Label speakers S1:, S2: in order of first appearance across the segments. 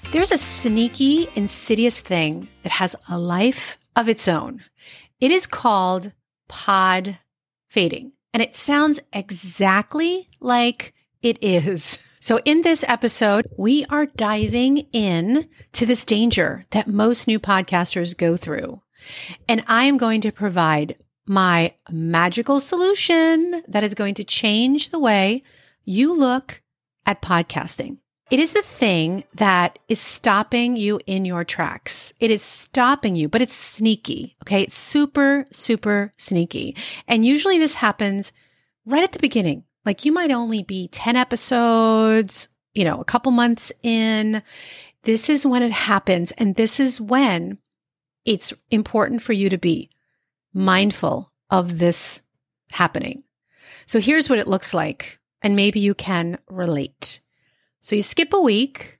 S1: There's a sneaky, insidious thing that has a life of its own. It is called pod fading, and it sounds exactly like it is. So in this episode, we are diving in to this danger that most new podcasters go through. And I am going to provide my magical solution that is going to change the way you look at podcasting. It is the thing that is stopping you in your tracks. It is stopping you, but it's sneaky. Okay. It's super, super sneaky. And usually this happens right at the beginning. Like you might only be 10 episodes, a couple months in. This is when it happens. And this is when it's important for you to be mindful of this happening. So here's what it looks like. And maybe you can relate. So you skip a week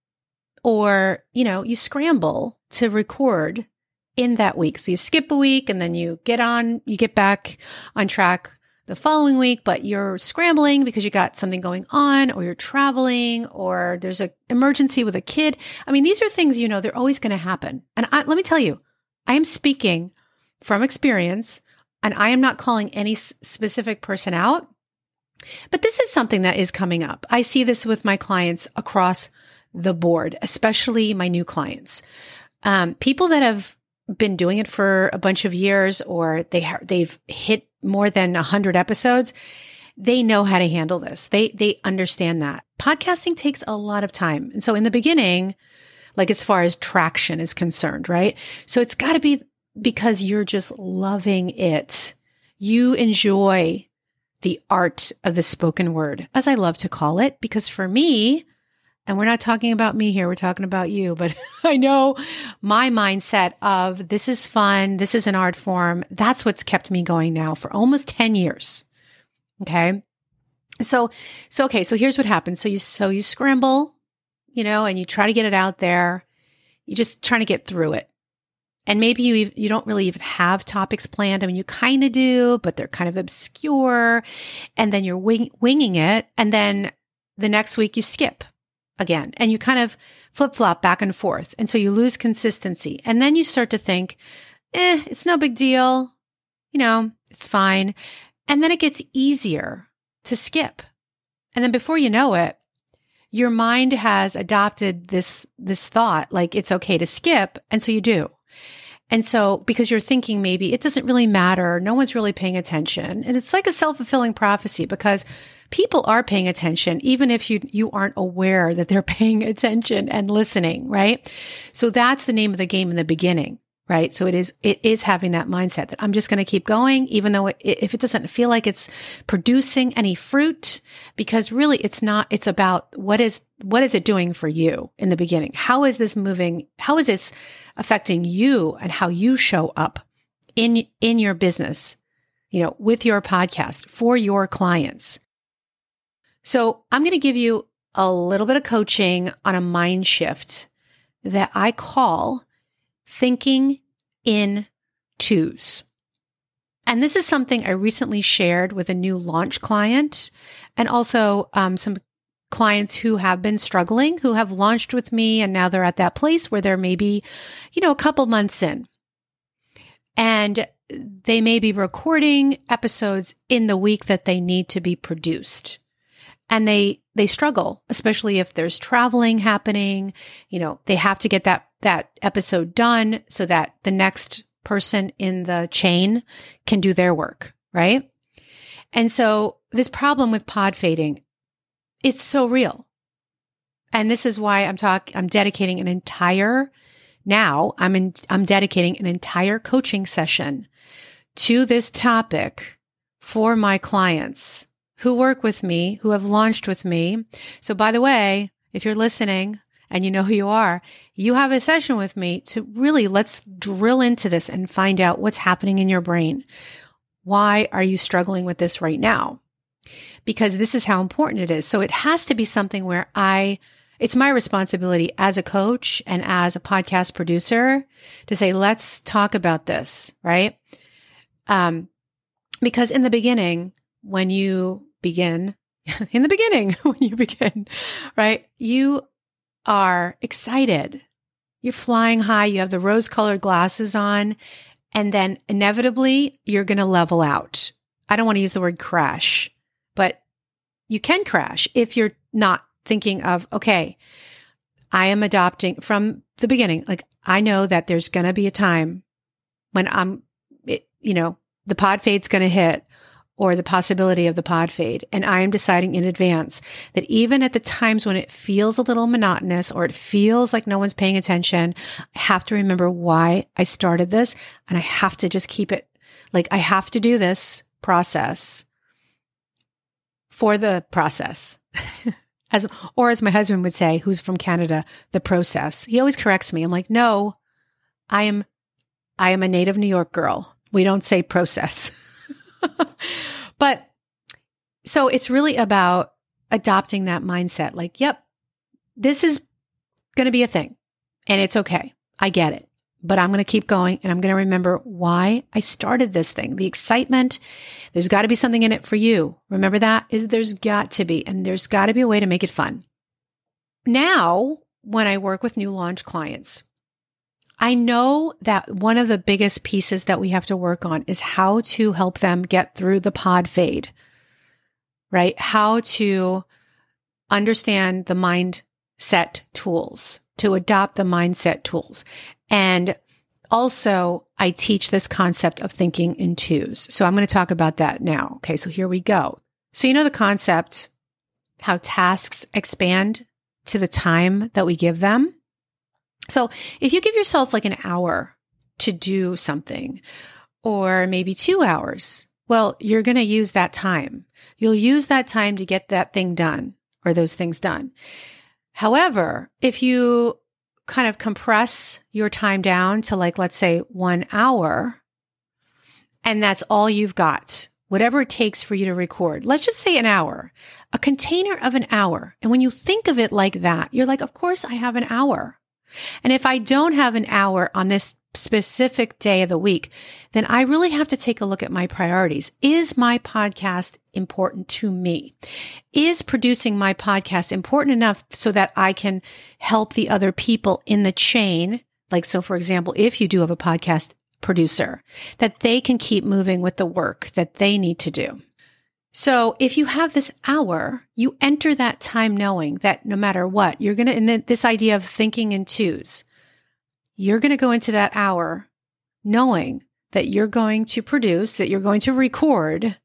S1: or, you scramble to record in that week. So you skip a week and then you get back on track the following week, but you're scrambling because you got something going on or you're traveling or there's an emergency with a kid. I mean, these are things, they're always going to happen. And let me tell you, I am speaking from experience and I am not calling any specific person out. But this is something that is coming up. I see this with my clients across the board, especially my new clients. People that have been doing it for a bunch of years or they've hit more than 100 episodes, they know how to handle this. They understand that. Podcasting takes a lot of time. And so in the beginning, like as far as traction is concerned, right? So it's got to be because you're just loving it. You enjoy the art of the spoken word, as I love to call it, because for me, and we're not talking about me here, we're talking about you, but I know my mindset of this is fun, this is an art form, that's what's kept me going now for almost 10 years. Okay. So here's what happens. So you scramble, and you try to get it out there. You're just trying to get through it. And maybe you don't really even have topics planned. I mean, you kind of do, but they're kind of obscure. And then you're winging it. And then the next week you skip again and you kind of flip-flop back and forth. And so you lose consistency. And then you start to think, it's no big deal. It's fine. And then it gets easier to skip. And then before you know it, your mind has adopted this thought, like it's okay to skip. And so you do. And so, because you're thinking maybe it doesn't really matter, no one's really paying attention. And it's like a self-fulfilling prophecy because people are paying attention, even if you aren't aware that they're paying attention and listening, right? So that's the name of the game in the beginning, right? So it is having that mindset that I'm just going to keep going, even though if it doesn't feel like it's producing any fruit, because really it's not, it's about what is it doing for you in the beginning? How is this moving? How is this affecting you and how you show up in your business, with your podcast for your clients? So I'm going to give you a little bit of coaching on a mind shift that I call thinking in twos. And this is something I recently shared with a new launch client and also some clients who have been struggling, who have launched with me, and now they're at that place where they're maybe, a couple months in. And they may be recording episodes in the week that they need to be produced. And they struggle, especially if there's traveling happening. They have to get that episode done so that the next person in the chain can do their work, right? And so this problem with pod fading, it's so real. And this is why I'm dedicating an entire coaching session to this topic for my clients who work with me, who have launched with me. So by the way, if you're listening and you know who you are, you have a session with me to really let's drill into this and find out what's happening in your brain. Why are you struggling with this right now? Because this is how important it is. So it has to be something where it's my responsibility as a coach and as a podcast producer to say, let's talk about this, right? Because in the beginning, when you begin, right, you are excited. You're flying high. You have the rose-colored glasses on, and then inevitably you're going to level out. I don't want to use the word crash, but you can crash if you're not thinking of, okay, I am adopting from the beginning. Like, I know that there's going to be a time when the pod fade's going to hit, or the possibility of the pod fade. And I am deciding in advance that even at the times when it feels a little monotonous or it feels like no one's paying attention, I have to remember why I started this. And I have to just keep it, like, I have to do this process for the process. As my husband would say, who's from Canada, the process. He always corrects me. I'm like, no, I am a native New York girl. We don't say process. But so it's really about adopting that mindset. Like, yep, this is going to be a thing and it's okay. I get it, but I'm going to keep going and I'm going to remember why I started this thing. The excitement, there's got to be something in it for you. Remember that? There's got to be, and there's got to be a way to make it fun. Now, when I work with new launch clients, I know that one of the biggest pieces that we have to work on is how to help them get through the pod fade, right? How to understand the mindset tools, to adopt the mindset tools. And also, I teach this concept of thinking in twos. So I'm going to talk about that now. Okay, so here we go. So you know the concept, how tasks expand to the time that we give them? So if you give yourself like an hour to do something, or maybe 2 hours, well, you're going to use that time. You'll use that time to get that thing done or those things done. However, if you kind of compress your time down to, like, let's say 1 hour, and that's all you've got, whatever it takes for you to record, let's just say an hour, a container of an hour. And when you think of it like that, you're like, of course I have an hour. And if I don't have an hour on this specific day of the week, then I really have to take a look at my priorities. Is my podcast important to me? Is producing my podcast important enough so that I can help the other people in the chain? Like, so for example, if you do have a podcast producer, that they can keep moving with the work that they need to do. So if you have this hour, you enter that time knowing that no matter what, you're going to, and this idea of thinking in twos, you're going to go into that hour knowing that you're going to produce, that you're going to record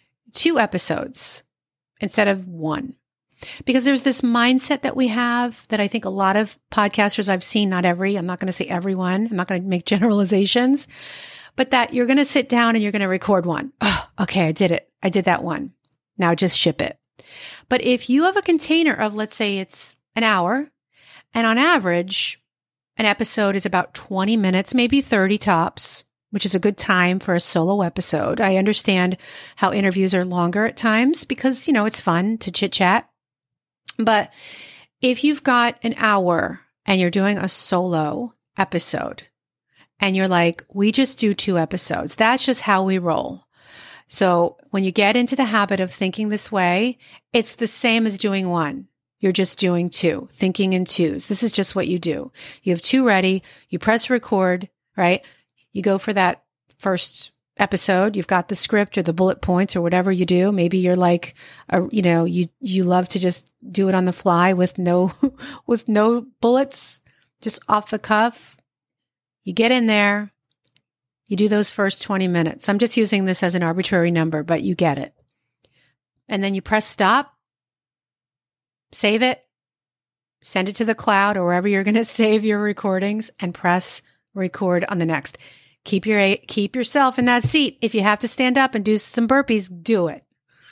S1: 2 episodes instead of 1. Because there's this mindset that we have that I think a lot of podcasters I've seen, not every, I'm not going to say everyone, I'm not going to make generalizations, but that you're going to sit down and you're going to record 1. Oh, okay, I did it. I did that 1. Now just ship it. But if you have a container of, let's say it's an hour, and on average, an episode is about 20 minutes, maybe 30 tops, which is a good time for a solo episode. I understand how interviews are longer at times because, it's fun to chit chat. But if you've got an hour and you're doing a solo episode and you're like, we just do 2 episodes, that's just how we roll. So when you get into the habit of thinking this way, it's the same as doing 1. You're just doing 2, thinking in twos. This is just what you do. You have 2 ready. You press record, right? You go for that first episode. You've got the script or the bullet points or whatever you do. Maybe you're like, you love to just do it on the fly with no bullets, just off the cuff. You get in there. You do those first 20 minutes. I'm just using this as an arbitrary number, but you get it. And then you press stop, save it, send it to the cloud or wherever you're going to save your recordings, and press record on the next. Keep yourself in that seat. If you have to stand up and do some burpees, do it.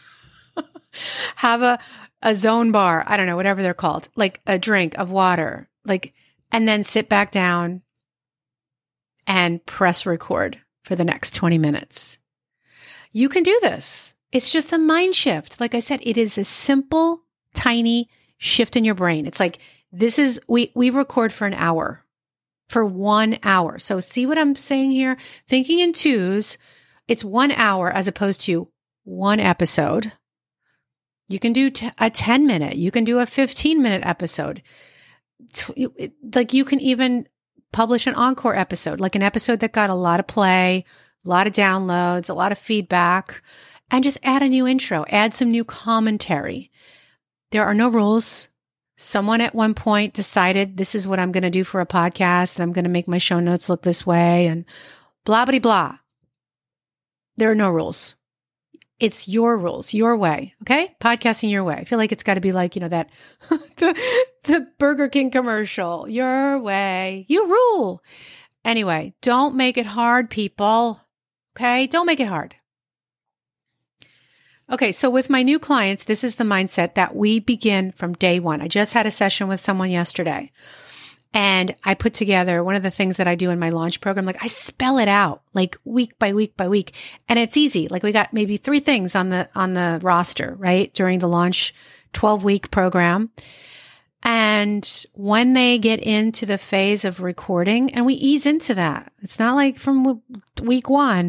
S1: Have a zone bar. I don't know, whatever they're called, like a drink of water, and then sit back down and press record for the next 20 minutes. You can do this. It's just a mind shift. Like I said, it is a simple, tiny shift in your brain. It's like, we record for an hour, for 1 hour. So see what I'm saying here? Thinking in twos, it's 1 hour as opposed to 1 episode. You can do a 10-minute, you can do a 15-minute episode. like you can even publish an encore episode, like an episode that got a lot of play, a lot of downloads, a lot of feedback, and just add a new intro, add some new commentary. There are no rules. Someone at one point decided this is what I'm going to do for a podcast and I'm going to make my show notes look this way and blah, blah, blah. There are no rules. It's your rules, your way. Okay. Podcasting your way. I feel like it's got to be like, that the Burger King commercial, your way, you rule. Anyway, don't make it hard, people. Okay. Don't make it hard. Okay. So with my new clients, this is the mindset that we begin from day one. I just had a session with someone yesterday. And I put together one of the things that I do in my launch program. Like I spell it out like week by week by week. And it's easy. Like we got maybe 3 things on the roster, right? During the launch 12-week program. And when they get into the phase of recording, and we ease into that, it's not like from week 1.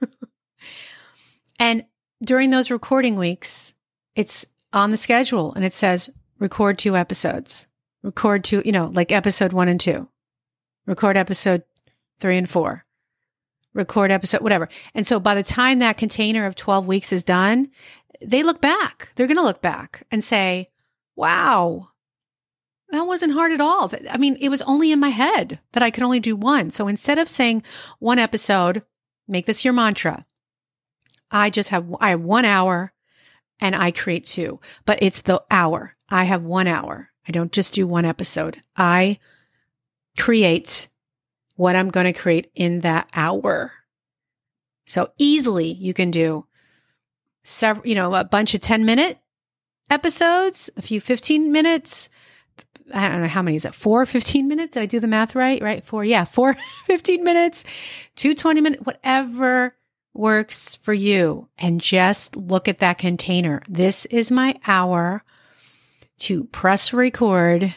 S1: And during those recording weeks, it's on the schedule and it says record 2 episodes. Record 2, like episode 1 and 2. Record episode 3 and 4. Record episode, whatever. And so by the time that container of 12 weeks is done, they look back. They're going to look back and say, wow, that wasn't hard at all. I mean, it was only in my head that I could only do 1. So instead of saying 1 episode, make this your mantra. I have 1 hour and I create 2, but it's the hour. I have 1 hour. I don't just do 1 episode. I create what I'm going to create in that hour. So easily you can do several, a bunch of 10-minute episodes, a few 15 minutes. I don't know how many is it? 4 15 minutes? Did I do the math right? Right? 4 15 minutes, 2 20 minutes, whatever works for you. And just look at that container. This is my hour to press record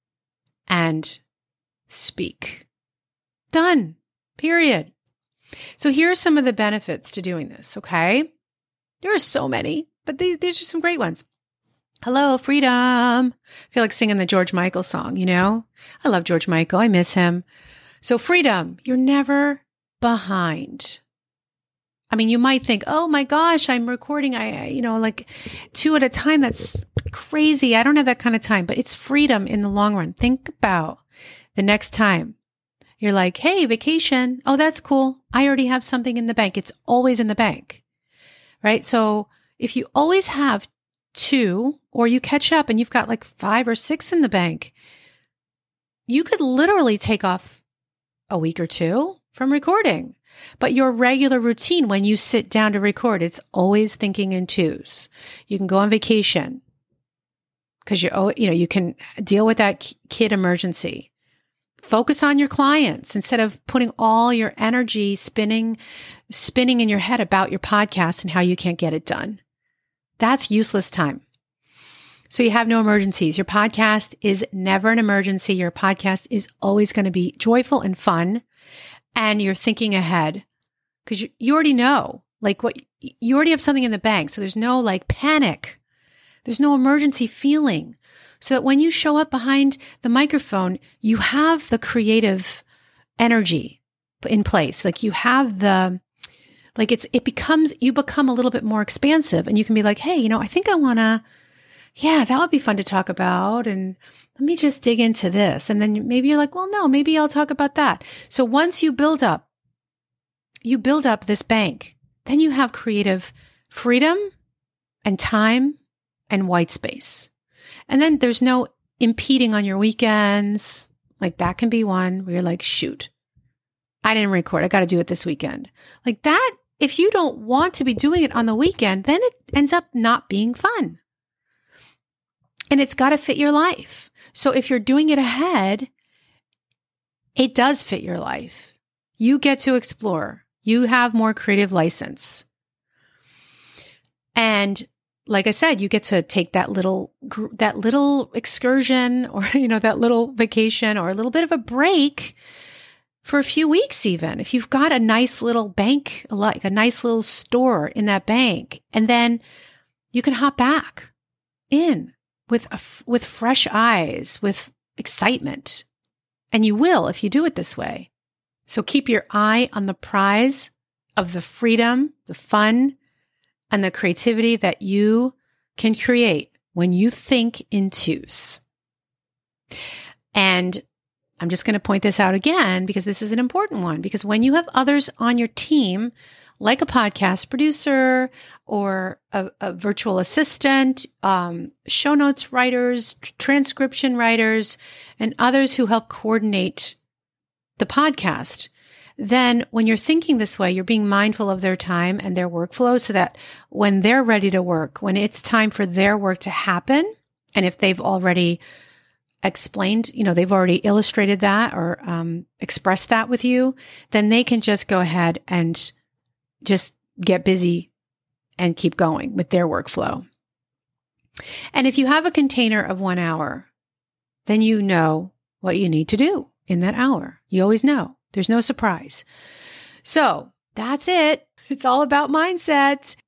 S1: and speak. Done. Period. So here are some of the benefits to doing this, okay? There are so many, but these are some great ones. Hello, freedom. I feel like singing the George Michael song, I love George Michael. I miss him. So freedom, you're never behind. I mean, you might think, oh my gosh, I'm recording, like 2 at a time. That's crazy. I don't have that kind of time, but it's freedom in the long run. Think about the next time you're like, hey, vacation. Oh, that's cool. I already have something in the bank. It's always in the bank, right? So if you always have 2 or you catch up and you've got like 5 or 6 in the bank, you could literally take off a week or 2 from recording. But your regular routine when you sit down to record, it's always thinking in 2s. You can go on vacation because you can deal with that kid emergency. Focus on your clients instead of putting all your energy spinning in your head about your podcast and how you can't get it done. That's useless time. So you have no emergencies. Your podcast is never an emergency. Your podcast is always going to be joyful and fun. And you're thinking ahead because you already know, you already have something in the bank. So there's no panic. There's no emergency feeling. So that when you show up behind the microphone, you have the creative energy in place. You have you become a little bit more expansive and you can be like, hey, I think I want to, that would be fun to talk about. And let me just dig into this. And then maybe you're like, well, no, maybe I'll talk about that. So once you build up this bank, then you have creative freedom and time and white space. And then there's no impeding on your weekends. That can be one where you're like, shoot, I didn't record. I got to do it this weekend. That, if you don't want to be doing it on the weekend, then it ends up not being fun. And it's got to fit your life. So if you're doing it ahead, it does fit your life. You get to explore. You have more creative license. And like I said, you get to take that little excursion or, that little vacation or a little bit of a break for a few weeks even. If you've got a nice little bank, like a nice little store in that bank, and then you can hop back in with fresh eyes, with excitement. And you will if you do it this way. So keep your eye on the prize of the freedom, the fun, and the creativity that you can create when you think in twos. And I'm just going to point this out again because this is an important one. Because when you have others on your team, like a podcast producer or a virtual assistant, show notes writers, transcription writers, and others who help coordinate the podcast, then when you're thinking this way, you're being mindful of their time and their workflow so that when they're ready to work, when it's time for their work to happen, and if they've already explained, they've already illustrated that or expressed that with you, then they can just go ahead and just get busy and keep going with their workflow. And if you have a container of 1 hour, then you know what you need to do in that hour. You always know. There's no surprise. So that's it. It's all about mindset.